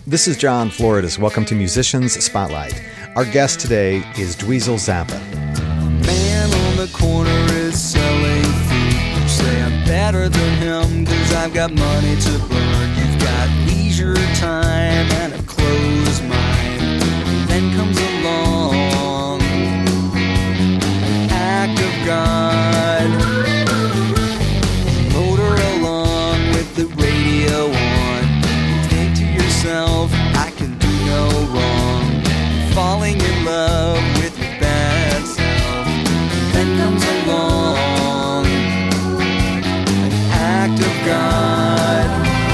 This is John Floridas. Welcome to Musicians Spotlight. Our guest today is Dweezil Zappa. Man on the corner is selling food. You say I'm better than him cause I've got money to burn. You've got leisure time and a closed mind. Then comes along an act of God. Motor along with the radio on. Think to yourself, I can do no wrong. Falling in love with your bad self. Then comes along an act of God.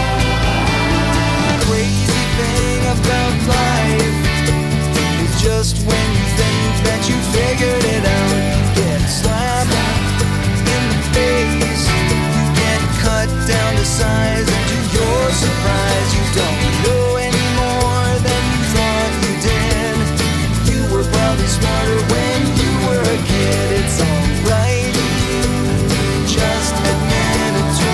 The crazy thing about life is just when you think that you figured it out, you get slapped in the face. You get cut down to size, and to your surprise, you don't know any more than you thought you did. You were probably smarter when you were a kid. It's alright, just admit it to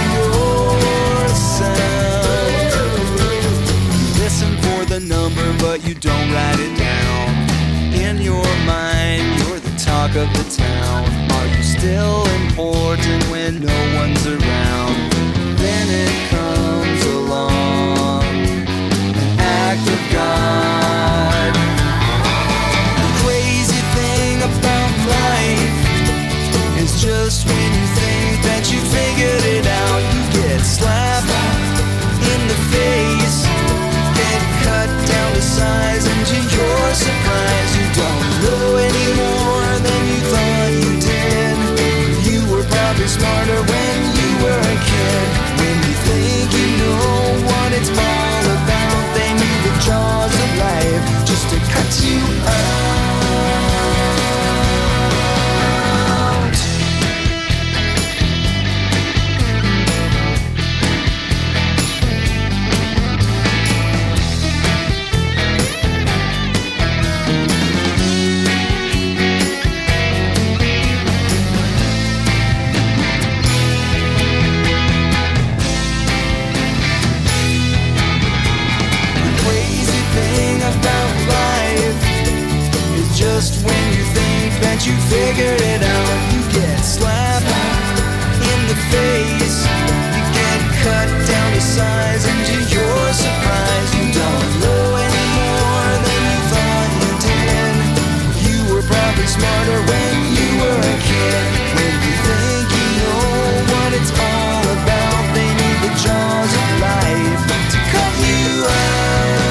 yourself. You listen for the number, but you don't write it down. In your mind, you're the talk of the town. Are you still important when no one's around? Then it comes along an act of God. The crazy thing about life is just when you think that you figured it out, you get slapped in the face, get cut down to size, and to your surprise, you don't know any more than you thought you did. You were probably smarter when you were a kid. When you think you know what it's all about, they need the jaws of life just to cut you out. Just when you think that you figured it out, you get slapped in the face. You get cut down to size, and to your surprise, you don't know any more than you thought you did. You were probably smarter when you were a kid. When you think you know what it's all about, they need the jaws of life to cut you out.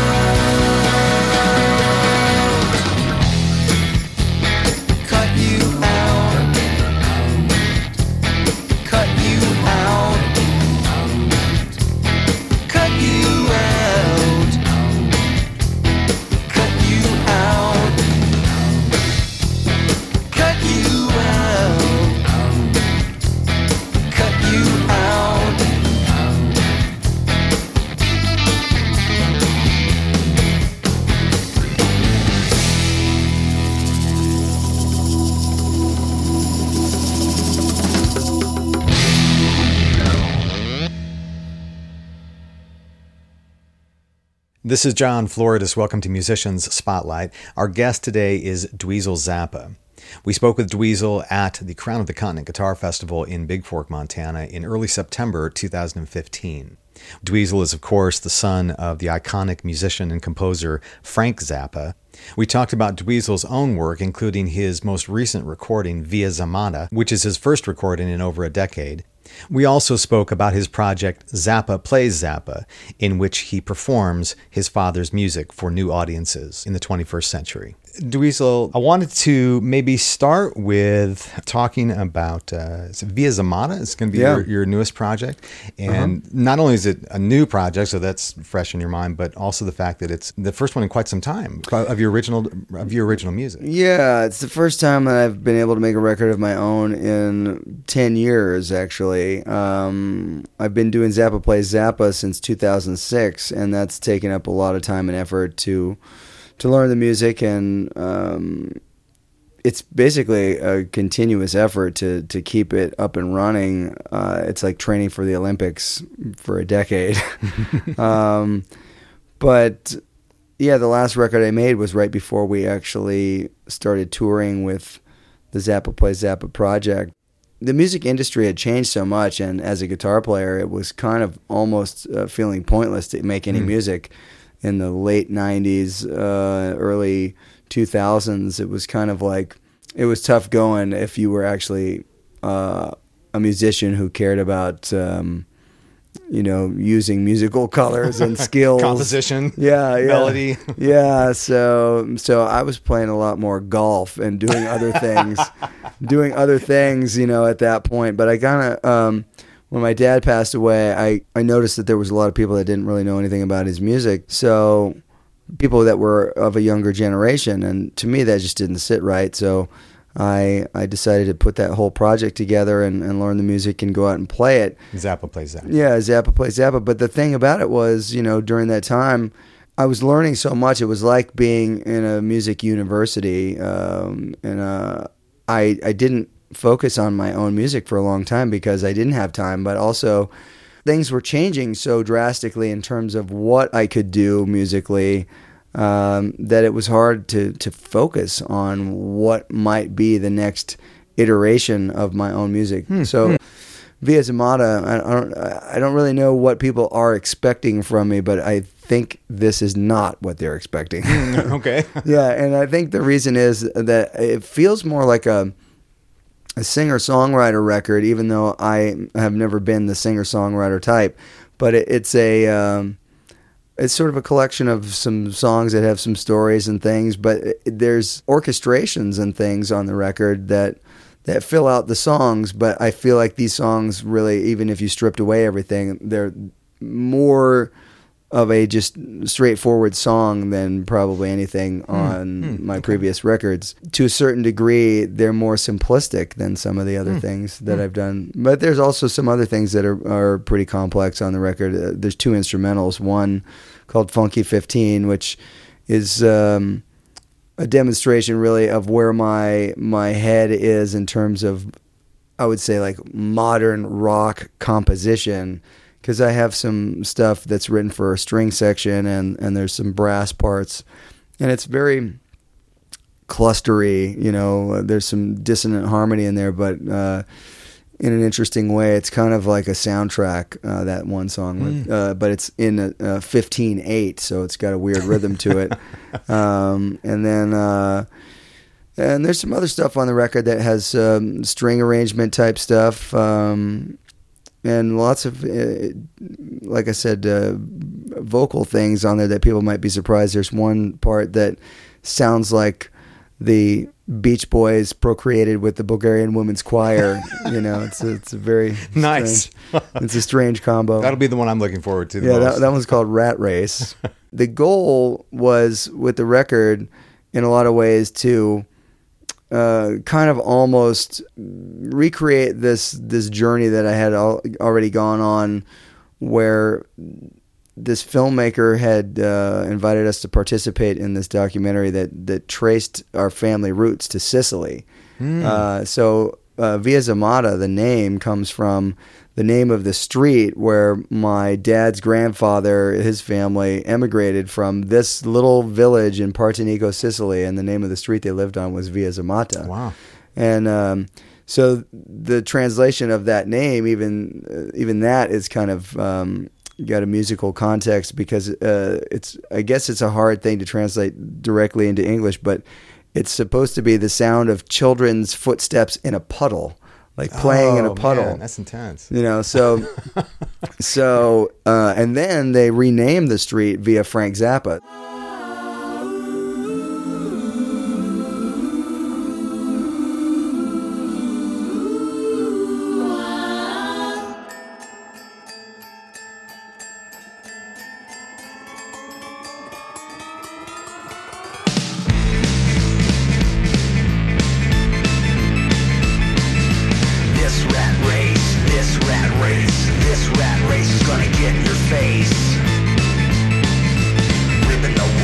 This is John Floridas. Welcome to Musicians Spotlight. Our guest today is Dweezil Zappa. We spoke with Dweezil at the Crown of the Continent Guitar Festival in Big Fork, Montana in early September 2015. Dweezil is, of course, the son of the iconic musician and composer Frank Zappa. We talked about Dweezil's own work, including his most recent recording, Via Zamada, which is his first recording in over a decade. We also spoke about his project Zappa Plays Zappa, in which he performs his father's music for new audiences in the 21st century. Dweezil, I wanted to maybe start with talking about Via Zamada. It's going to be your newest project. And not only is it a new project, so that's fresh in your mind, but also the fact that it's the first one in quite some time of your original music. Yeah, it's the first time that I've been able to make a record of my own in 10 years, actually. I've been doing Zappa Plays Zappa since 2006, and that's taken up a lot of time and effort to learn the music, and it's basically a continuous effort to keep it up and running. It's like training for the Olympics for a decade. But yeah, the last record I made was right before we actually started touring with the Zappa Plays Zappa project. The music industry had changed so much, and as a guitar player, it was kind of almost feeling pointless to make any music. In the late 90s, early 2000s, it was kind of like, it was tough going if you were actually a musician who cared about using musical colors and skills, composition, melody. Yeah, so I was playing a lot more golf and doing other things, at that point. But I kind of, when my dad passed away, I noticed that there was a lot of people that didn't really know anything about his music. So people that were of a younger generation, and to me that just didn't sit right. So I decided to put that whole project together and learn the music and go out and play it. Zappa Plays Zappa. Yeah, Zappa Plays Zappa. But the thing about it was, during that time, I was learning so much. It was like being in a music university. I didn't focus on my own music for a long time because I didn't have time, but also things were changing so drastically in terms of what I could do musically, that it was hard to focus on what might be the next iteration of my own music. So Via Zamata, I don't really know what people are expecting from me, but I think this is not what they're expecting. Okay. Yeah, and I think the reason is that it feels more like a singer-songwriter record, even though I have never been the singer-songwriter type. But it's sort of a collection of some songs that have some stories and things, but there's orchestrations and things on the record that fill out the songs. But I feel like these songs really, even if you stripped away everything, they're more of a just straightforward song than probably anything on my previous records. To a certain degree, they're more simplistic than some of the other things that I've done. But there's also some other things that are pretty complex on the record. There's two instrumentals, one called Funky 15, which is a demonstration really of where my head is in terms of, I would say, like modern rock composition, because I have some stuff that's written for a string section and there's some brass parts, and it's very clustery, there's some dissonant harmony in there, but in an interesting way. It's kind of like a soundtrack, that one song, but it's in a 15/8, so it's got a weird rhythm to it. And there's some other stuff on the record that has string arrangement type stuff, and lots of, like I said, vocal things on there that people might be surprised. There's one part that sounds like the Beach Boys procreated with the Bulgarian Women's Choir. It's a very nice. It's a strange combo. That'll be the one I'm looking forward to. That one's called Rat Race. The goal was with the record, in a lot of ways, to kind of almost recreate this journey that I had already gone on, where this filmmaker had invited us to participate in this documentary that traced our family roots to Sicily. So Via Zamata, the name, comes from the name of the street where my dad's grandfather, his family, emigrated from this little village in Partinico, Sicily, and the name of the street they lived on was Via Zamata. Wow. And so the translation of that name, even that is kind of got a musical context, because I guess it's a hard thing to translate directly into English, but it's supposed to be the sound of children's footsteps in a puddle. Like playing in a puddle. Man, that's intense. So and then they renamed the street via Frank Zappa. This rat race is gonna get in your face. Ripping the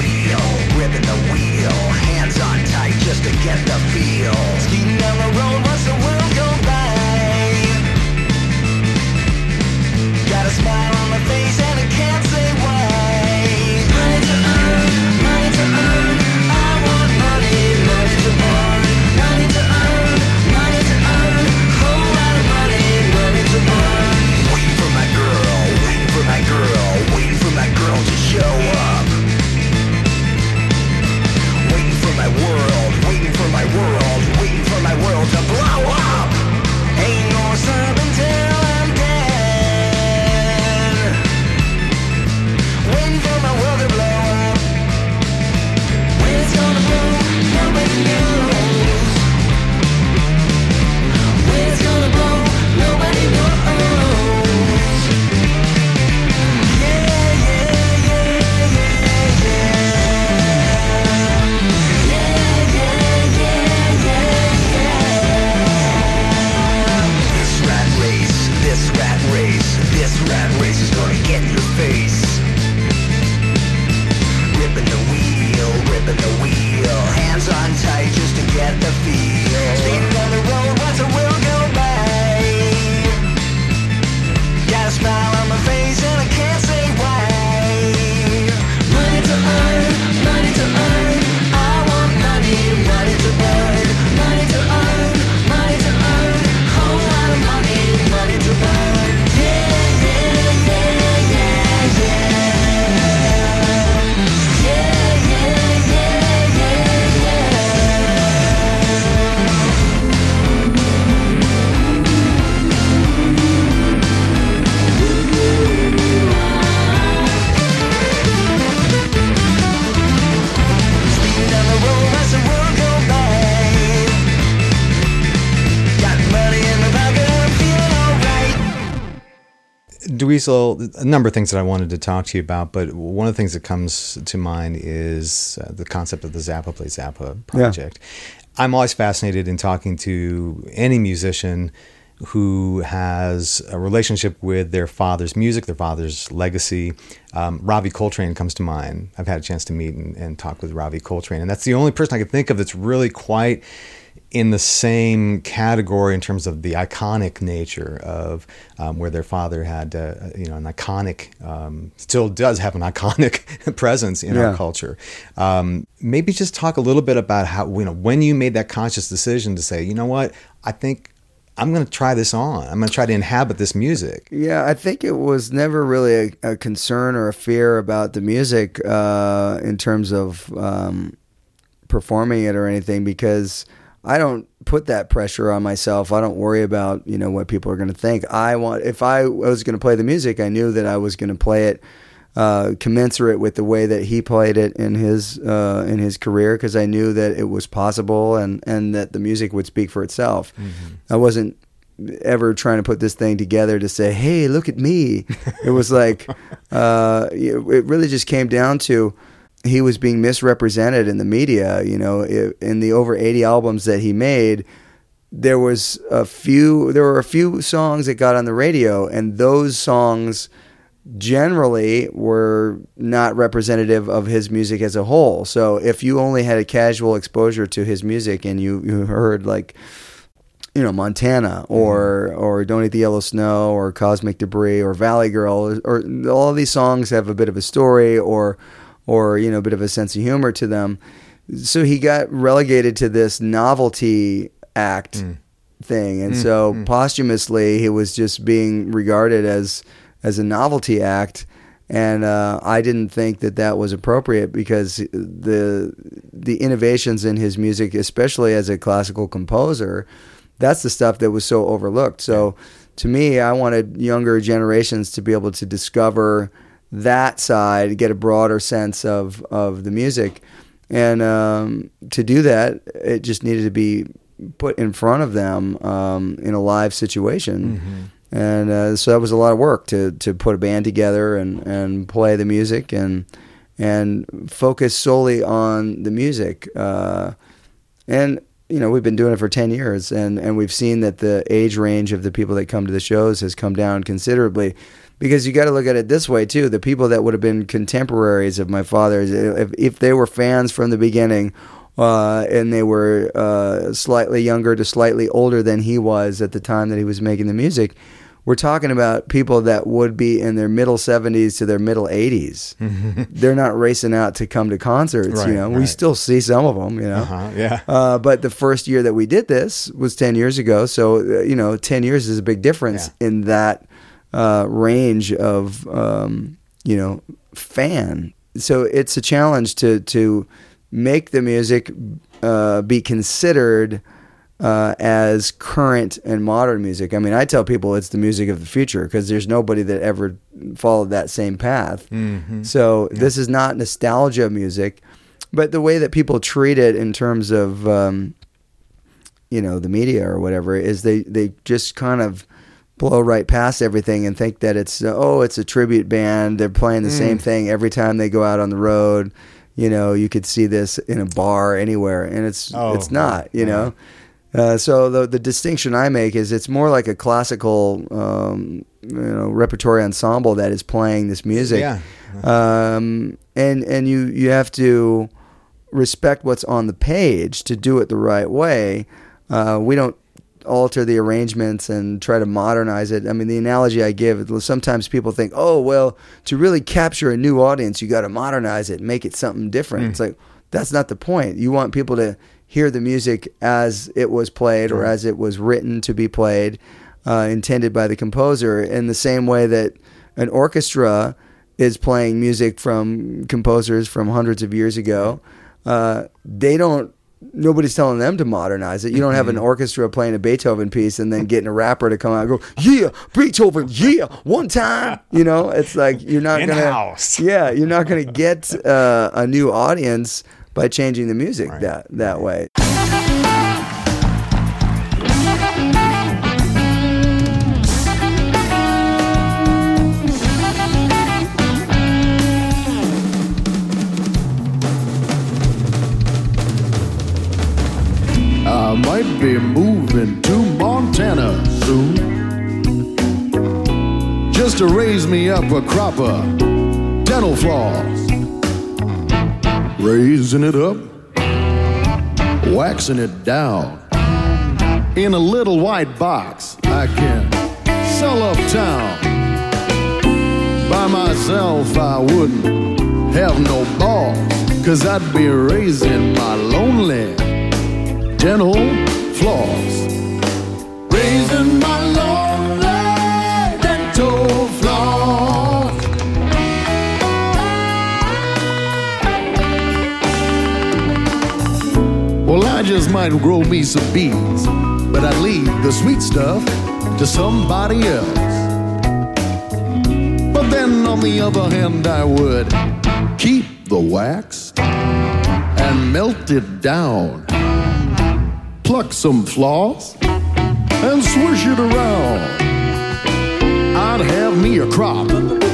Dweezil, a number of things that I wanted to talk to you about, but one of the things that comes to mind is the concept of the Zappa Play Zappa project. Yeah. I'm always fascinated in talking to any musician who has a relationship with their father's music, their father's legacy. Ravi Coltrane comes to mind. I've had a chance to meet and talk with Ravi Coltrane, and that's the only person I can think of that's really quite in the same category in terms of the iconic nature of where their father had an iconic, still does have an iconic presence in our culture. Maybe just talk a little bit about how, when you made that conscious decision to say, you know what, I think I'm going to try this on. I'm going to try to inhabit this music. Yeah, I think it was never really a concern or a fear about the music in terms of performing it or anything, because I don't put that pressure on myself. I don't worry about, what people are going to think. If I was going to play the music, I knew that I was going to play it commensurate with the way that he played it in his career, because I knew that it was possible and that the music would speak for itself. Mm-hmm. I wasn't ever trying to put this thing together to say, hey, look at me. It was like, it really just came down to, he was being misrepresented in the media. In the over 80 albums that he made, there were a few songs that got on the radio, and those songs generally were not representative of his music as a whole. So if you only had a casual exposure to his music and you heard like, Montana or Don't Eat the Yellow Snow or Cosmic Debris or Valley Girl, or all of these songs have a bit of a story or a bit of a sense of humor to them. So he got relegated to this novelty act thing. And so posthumously he was just being regarded as a novelty act, and I didn't think that was appropriate, because the innovations in his music, especially as a classical composer, that's the stuff that was so overlooked. So to me, I wanted younger generations to be able to discover that side, get a broader sense of the music, and to do that, it just needed to be put in front of them in a live situation. Mm-hmm. And so that was a lot of work to put a band together and play the music and focus solely on the music. And we've been doing it for 10 years, and we've seen that the age range of the people that come to the shows has come down considerably. Because you got to look at it this way too: the people that would have been contemporaries of my father's, if they were fans from the beginning, and they were slightly younger to slightly older than he was at the time that he was making the music, we're talking about people that would be in their middle 70s to their middle 80s. Mm-hmm. They're not racing out to come to concerts. Right. We still see some of them. But the first year that we did this was 10 years ago. So 10 years is a big difference in that range of fan. So it's a challenge to make the music be considered as current and modern music. I mean, I tell people it's the music of the future, because there's nobody that ever followed that same path. Mm-hmm. So this is not nostalgia music, but the way that people treat it in terms of the media or whatever is they just kind of blow right past everything and think that it's a tribute band. They're playing the same thing every time they go out on the road. You could see this in a bar anywhere, and it's not. So the distinction I make is it's more like a classical repertory ensemble that is playing this music. Yeah. And you have to respect what's on the page to do it the right way. We don't alter the arrangements and try to modernize it. I mean, the analogy I give, sometimes people think, to really capture a new audience, you got to modernize it and make it something different. It's like, that's not the point. You want people to hear the music as it was played or as it was written to be played, intended by the composer, in the same way that an orchestra is playing music from composers from hundreds of years ago. Nobody's telling them to modernize it. You don't have an orchestra playing a Beethoven piece and then getting a rapper to come out and go, yeah, Beethoven, yeah, one time. It's like you're not going to get a new audience by changing the music that way. might be moving to Montana soon, just to raise me up a crop of dental floss. Raising it up, waxing it down, in a little white box I can sell uptown. By myself I wouldn't have no balls, 'cause I'd be raising my lonely dental floss. Raising my lonely dental floss. Well, I just might grow me some bees, but I'd leave the sweet stuff to somebody else. But then on the other hand, I would keep the wax and melt it down, pluck some floss and swish it around. I'd have me a crop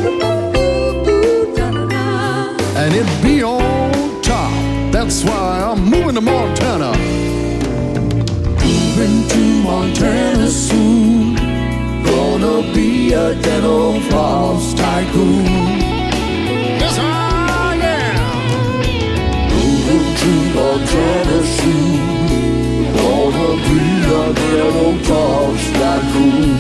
and it'd be on top. That's why I'm moving to Montana. Moving to Montana soon, gonna be a dental floss tycoon. Yes, I am. Moving to Montana soon, gonna be a dental floss tycoon.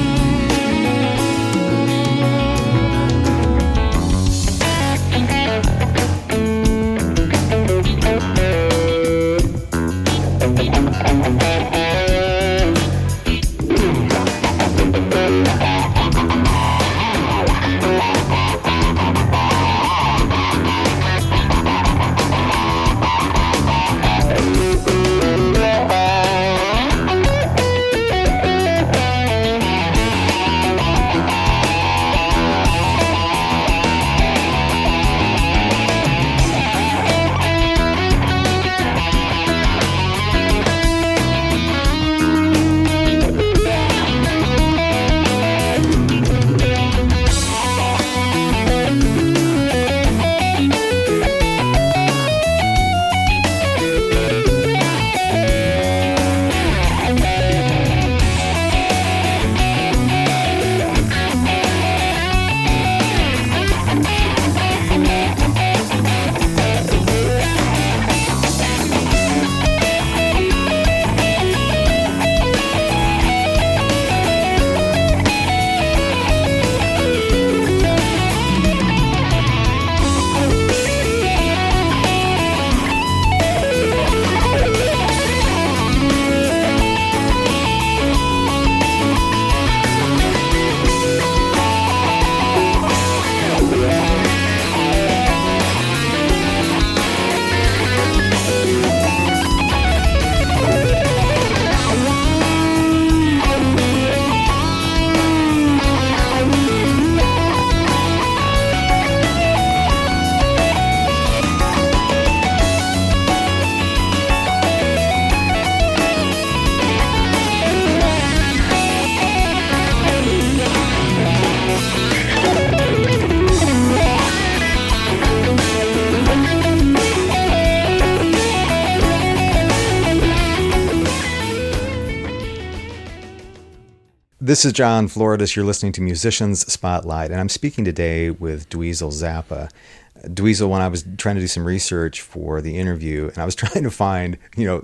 This is John Floridis. You're listening to Musicians Spotlight, and I'm speaking today with Dweezil Zappa. Dweezil, when I was trying to do some research for the interview, and I was trying to find,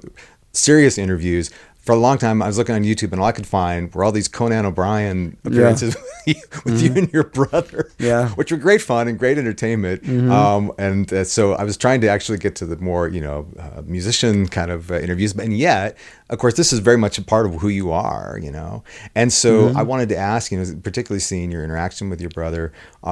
serious interviews, for a long time I was looking on YouTube, and all I could find were all these Conan O'Brien appearances with you and your brother, which were great fun and great entertainment. So I was trying to actually get to the more, musician kind of interviews, and yet, of course, this is very much a part of who you are, And so I wanted to ask, particularly seeing your interaction with your brother,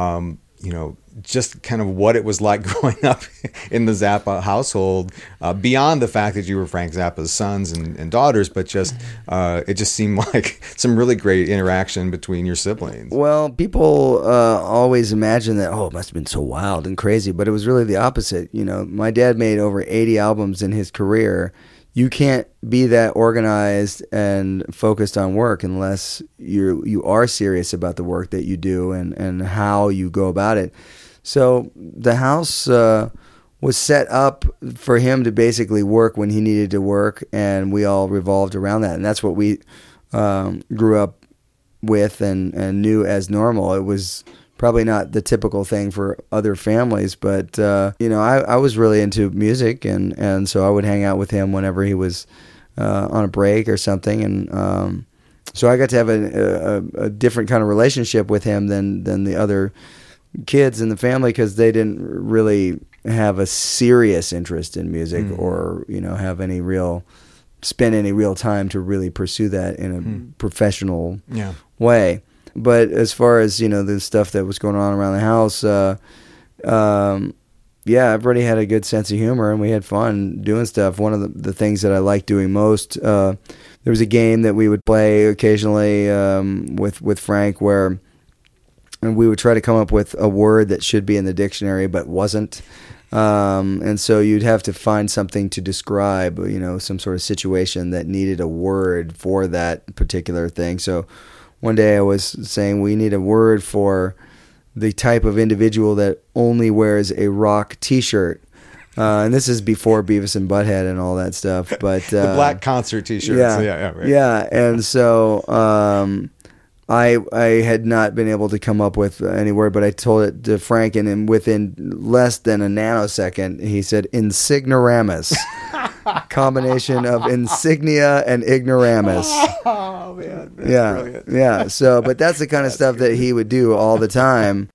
just kind of what it was like growing up in the Zappa household, beyond the fact that you were Frank Zappa's sons and daughters, but just it just seemed like some really great interaction between your siblings. Well, people always imagine that, it must have been so wild and crazy, but it was really the opposite. My dad made over 80 albums in his career. You can't be that organized and focused on work unless you are serious about the work that you do and how you go about it. So the house was set up for him to basically work when he needed to work, and we all revolved around that. And that's what we grew up with and knew as normal. It was probably not the typical thing for other families, but I was really into music, and so I would hang out with him whenever he was on a break or something, and so I got to have a different kind of relationship with him than the other kids in the family, because they didn't really have a serious interest in music or have spend any real time to really pursue that in a professional way. But as far as the stuff that was going on around the house, everybody had a good sense of humor, and we had fun doing stuff. One of the things that I liked doing most, there was a game that we would play occasionally with Frank, where we would try to come up with a word that should be in the dictionary but wasn't. And so you'd have to find something to describe, some sort of situation that needed a word for that particular thing. So one day I was saying we need a word for the type of individual that only wears a rock T-shirt. And this is before Beavis and Butthead and all that stuff. But the black concert T-shirts. Right. Yeah. And so I had not been able to come up with any word, but I told it to Frank, and within less than a nanosecond, he said insignoramus. Combination of insignia and ignoramus. Oh, man. That's brilliant. Yeah. So, but that's the kind of stuff that he would do all the time.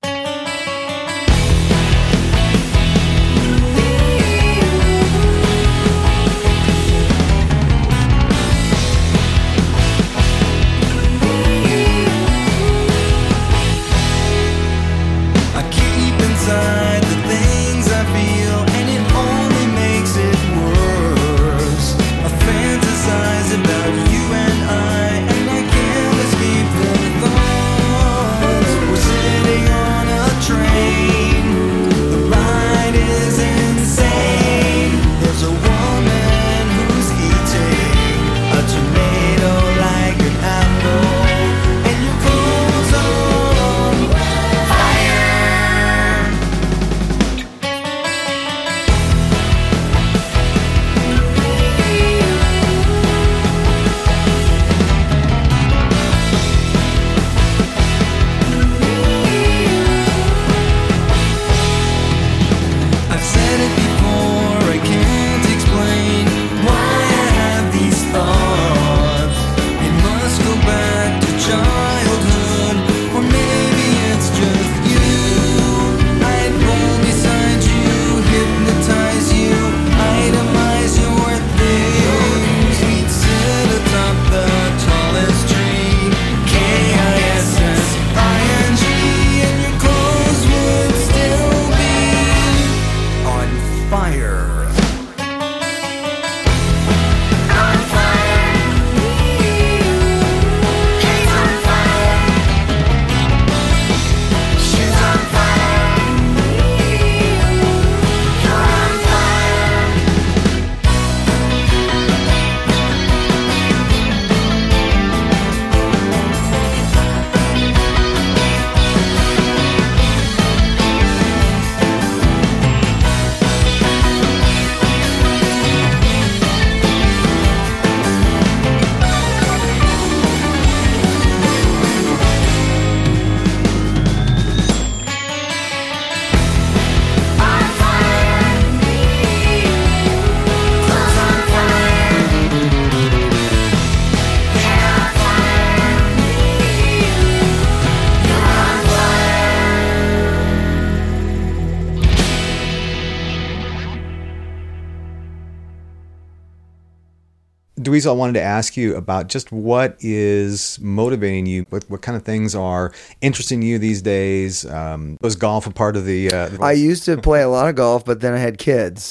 Dweezil, I wanted to ask you about just what is motivating you, what kind of things are interesting you these days. Was golf a part of the I used to play a lot of golf, but then I had kids,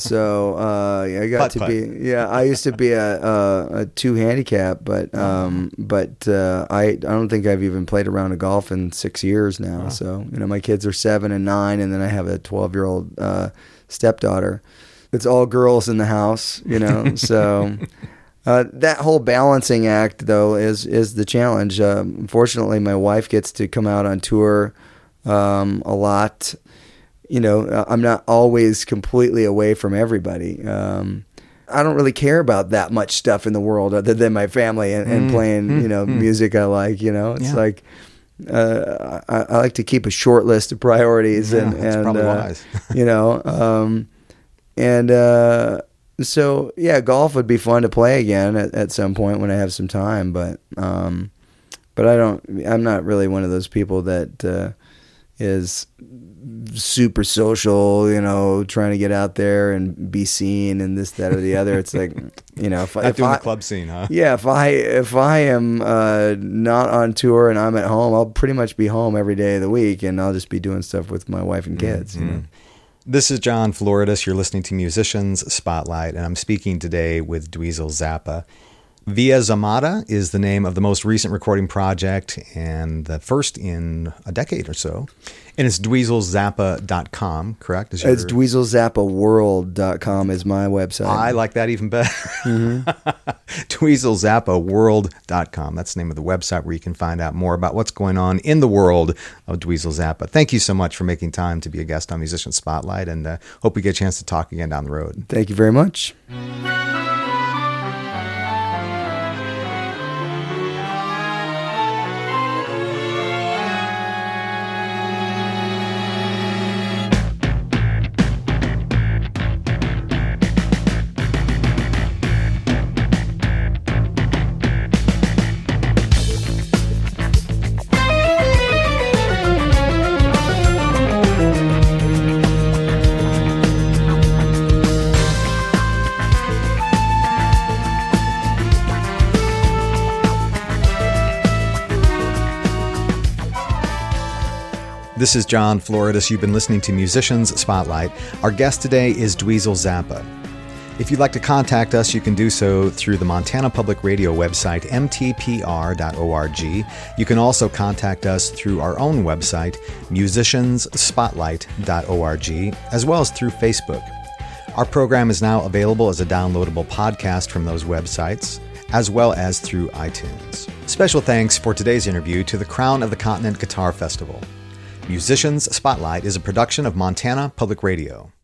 so I got Putt-putt. I used to be a 2 handicap, but I don't think I've even played a round of golf in 6 years now. Wow. So, my kids are 7 and 9, and then I have a 12-year-old stepdaughter. It's all girls in the house, so that whole balancing act, though, is the challenge. Unfortunately, my wife gets to come out on tour a lot, I'm not always completely away from everybody. I don't really care about that much stuff in the world other than my family and playing, music I like. It's like I like to keep a short list of priorities, and probably wise. So yeah, golf would be fun to play again at some point when I have some time, but I'm not really one of those people that is super social, trying to get out there and be seen and this, that, or the other. It's like, if Not doing the club scene, huh? Yeah, if I am not on tour and I'm at home, I'll pretty much be home every day of the week, and I'll just be doing stuff with my wife and kids. This is John Floridis. You're listening to Musicians Spotlight, and I'm speaking today with Dweezil Zappa. Via Zamata is the name of the most recent recording project, and the first in a decade or so. And it's DweezilZappa.com, correct? It's DweezilZappaWorld.com is my website. I like that even better. DweezilZappaWorld.com. That's the name of the website where you can find out more about what's going on in the world of Dweezil Zappa. Thank you so much for making time to be a guest on Musician Spotlight, and hope we get a chance to talk again down the road. Thank you very much. This is John Floridis. You've been listening to Musicians Spotlight. Our guest today is Dweezil Zappa. If you'd like to contact us, you can do so through the Montana Public Radio website, mtpr.org. You can also contact us through our own website, musiciansspotlight.org, as well as through Facebook. Our program is now available as a downloadable podcast from those websites, as well as through iTunes. Special thanks for today's interview to the Crown of the Continent Guitar Festival. Musicians Spotlight is a production of Montana Public Radio.